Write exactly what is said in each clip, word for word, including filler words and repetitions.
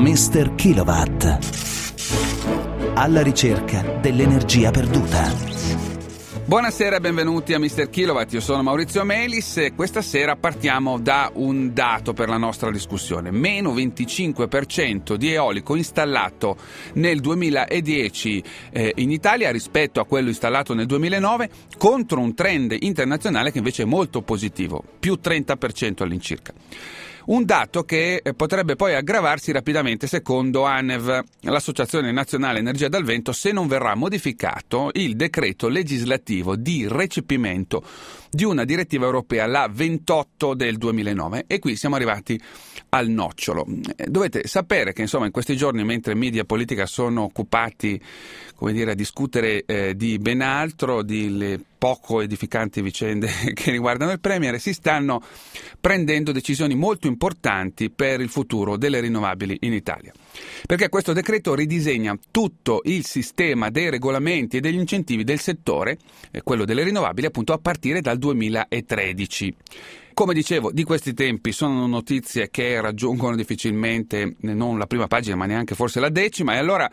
mister Kilowatt. Alla ricerca dell'energia perduta. Buonasera e benvenuti a mister Kilowatt, io sono Maurizio Melis e questa sera partiamo da un dato per la nostra discussione. Meno venticinque per cento di eolico installato nel duemiladieci eh, in Italia rispetto a quello installato nel duemilanove, contro un trend internazionale che invece è molto positivo, più trenta per cento all'incirca. Un dato che potrebbe poi aggravarsi rapidamente secondo ANEV, l'Associazione Nazionale Energia dal Vento, se non verrà modificato il decreto legislativo di recepimento di una direttiva europea, la ventotto del duemilanove, e qui siamo arrivati al nocciolo. Dovete sapere che insomma in questi giorni, mentre media e politica sono occupati, come dire, a discutere eh, di ben altro, di le poco edificanti vicende che riguardano il Premier, si stanno prendendo decisioni molto importanti per il futuro delle rinnovabili in Italia. Perché questo decreto ridisegna tutto il sistema dei regolamenti e degli incentivi del settore, eh, quello delle rinnovabili, appunto a partire dal duemilatredici. Come dicevo, di questi tempi sono notizie che raggiungono difficilmente non la prima pagina ma neanche forse la decima, e allora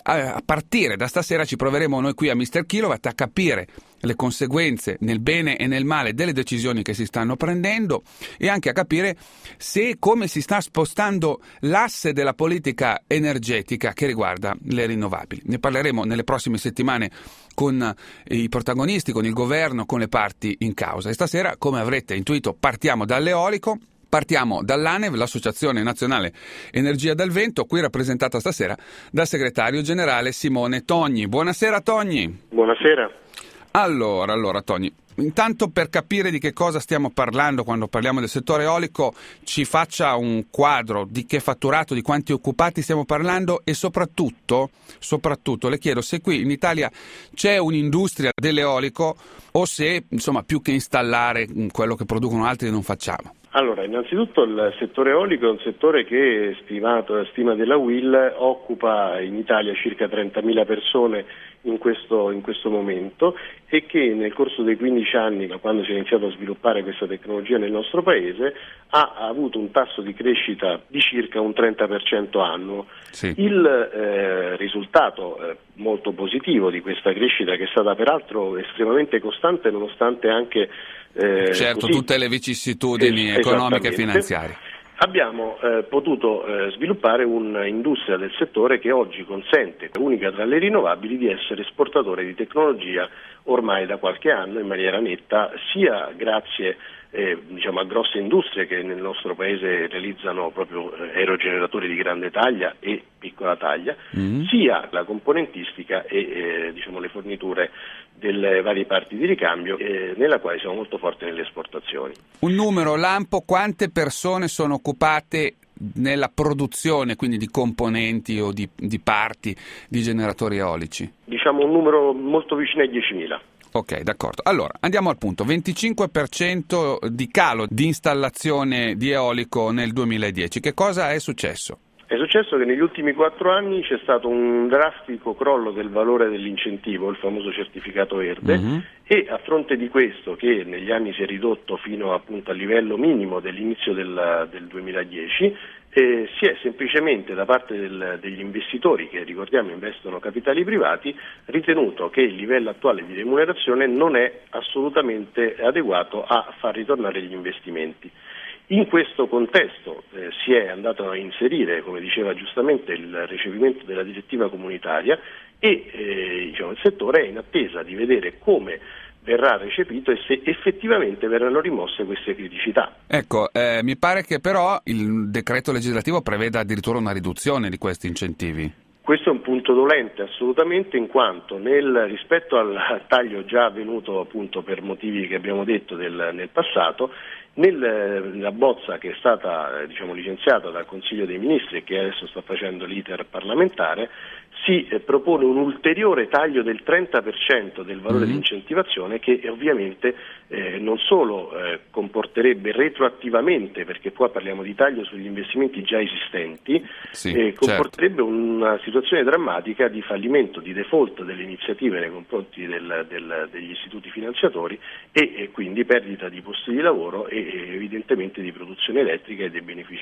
a partire da stasera ci proveremo noi qui a mister Kilowatt a capire le conseguenze nel bene e nel male delle decisioni che si stanno prendendo e anche a capire se come si sta spostando l'asse della politica energetica che riguarda le rinnovabili. Ne parleremo nelle prossime settimane con i protagonisti, con il governo, con le parti in causa. E stasera, come avrete intuito, partiamo dall'eolico. Partiamo dall'ANEV, l'Associazione Nazionale Energia dal Vento, qui rappresentata stasera dal segretario generale Simone Togni. Buonasera Togni. Buonasera. Allora, allora Togni, intanto per capire di che cosa stiamo parlando quando parliamo del settore eolico, ci faccia un quadro di che fatturato, di quanti occupati stiamo parlando e soprattutto, soprattutto le chiedo se qui in Italia c'è un'industria dell'eolico o se, insomma, più che installare quello che producono altri non facciamo. Allora, innanzitutto il settore eolico è un settore che, stimato la stima della U I L, occupa in Italia circa trentamila persone in questo, in questo momento, e che nel corso dei quindici anni, da quando si è iniziato a sviluppare questa tecnologia nel nostro paese, ha, ha avuto un tasso di crescita di circa un trenta per cento annuo. Sì. Il eh, risultato eh, molto positivo di questa crescita, che è stata peraltro estremamente costante nonostante anche Eh, certo, così, tutte le vicissitudini es- economiche e finanziarie. Abbiamo eh, potuto eh, sviluppare un'industria del settore che oggi consente, unica tra le rinnovabili, di essere esportatore di tecnologia ormai da qualche anno in maniera netta, sia grazie eh, diciamo a grosse industrie che nel nostro paese realizzano proprio eh, aerogeneratori di grande taglia e piccola taglia, mm-hmm. sia la componentistica e eh, diciamo le forniture delle varie parti di ricambio, eh, nella quale siamo molto forti nelle esportazioni. Un numero lampo: quante persone sono occupate nella produzione, quindi di componenti o di, di parti di generatori eolici? Diciamo un numero molto vicino ai diecimila. Ok, d'accordo. Allora, andiamo al punto. venticinque per cento di calo di installazione di eolico nel duemiladieci. Che cosa è successo? È successo che negli ultimi quattro anni c'è stato un drastico crollo del valore dell'incentivo, il famoso certificato verde, mm-hmm. e a fronte di questo, che negli anni si è ridotto fino appunto al livello minimo dell'inizio del, del duemiladieci, eh, si è semplicemente da parte del, degli investitori, che ricordiamo investono capitali privati, ritenuto che il livello attuale di remunerazione non è assolutamente adeguato a far ritornare gli investimenti. In questo contesto eh, si è andato a inserire, come diceva giustamente, il recepimento della direttiva comunitaria e eh, diciamo, il settore è in attesa di vedere come verrà recepito e se effettivamente verranno rimosse queste criticità. Ecco, eh, mi pare che però il decreto legislativo preveda addirittura una riduzione di questi incentivi. Questo è un punto dolente assolutamente, in quanto nel, rispetto al taglio già avvenuto appunto per motivi che abbiamo detto del, nel passato, nel, nella bozza che è stata diciamo, licenziata dal Consiglio dei Ministri e che adesso sta facendo l'iter parlamentare, si eh, propone un ulteriore taglio del trenta per cento del valore mm-hmm. di incentivazione, che ovviamente eh, non solo eh, comporterebbe retroattivamente, perché qua parliamo di taglio sugli investimenti già esistenti, sì, eh, comporterebbe certo. una situazione drammatica di fallimento, di default delle iniziative nei confronti del, del, degli istituti finanziatori e, e quindi perdita di posti di lavoro e, e evidentemente di produzione elettrica e dei benefici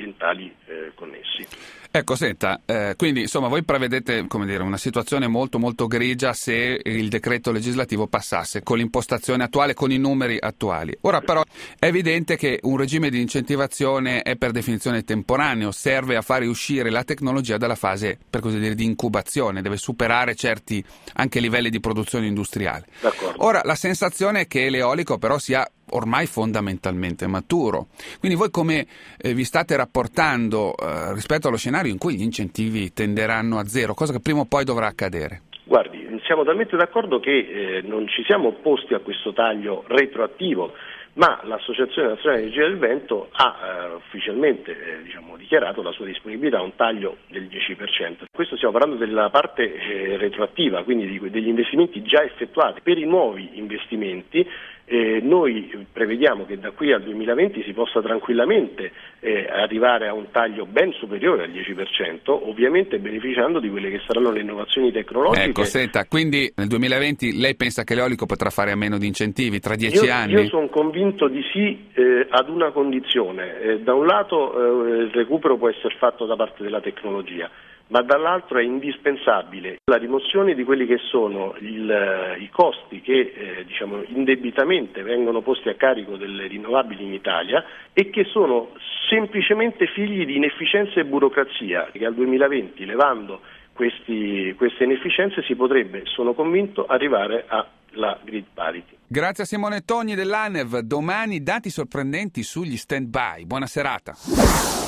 ambientali eh, connessi. Ecco, senta, eh, quindi insomma voi prevedete, come dire, una situazione molto molto grigia se il decreto legislativo passasse con l'impostazione attuale, con i numeri attuali. Ora però è evidente che un regime di incentivazione è per definizione temporaneo, serve a fare uscire la tecnologia dalla fase, per così dire, di incubazione, deve superare certi anche livelli di produzione industriale. D'accordo. Ora la sensazione è che l'eolico però sia ormai fondamentalmente maturo. Quindi voi come eh, vi state rapportando eh, rispetto allo scenario in cui gli incentivi tenderanno a zero, cosa che prima o poi dovrà accadere? Guardi, siamo talmente d'accordo che eh, non ci siamo opposti a questo taglio retroattivo, ma l'Associazione Nazionale di Energia del Vento ha eh, ufficialmente eh, diciamo, dichiarato la sua disponibilità a un taglio del dieci per cento. Questo stiamo parlando della parte eh, retroattiva, quindi di, degli investimenti già effettuati. Per i nuovi investimenti eh, noi prevediamo che da qui al duemilaventi si possa tranquillamente eh, arrivare a un taglio ben superiore al dieci per cento, ovviamente beneficiando di quelle che saranno le innovazioni tecnologiche. Ecco, senta, quindi nel duemilaventi lei pensa che l'eolico potrà fare a meno di incentivi tra dieci io, anni? Io sono convinto di sì, eh, ad una condizione. Eh, da un lato eh, il recupero può essere fatto da parte della tecnologia, ma dall'altro è indispensabile la rimozione di quelli che sono il, i costi che eh, diciamo, indebitamente vengono posti a carico delle rinnovabili in Italia e che sono semplicemente figli di inefficienza e burocrazia, che al duemilaventi, levando questi, queste inefficienze, si potrebbe, sono convinto, arrivare alla grid parity. Grazie a Simone Togni dell'A N E V. Domani dati sorprendenti sugli stand-by. Buona serata.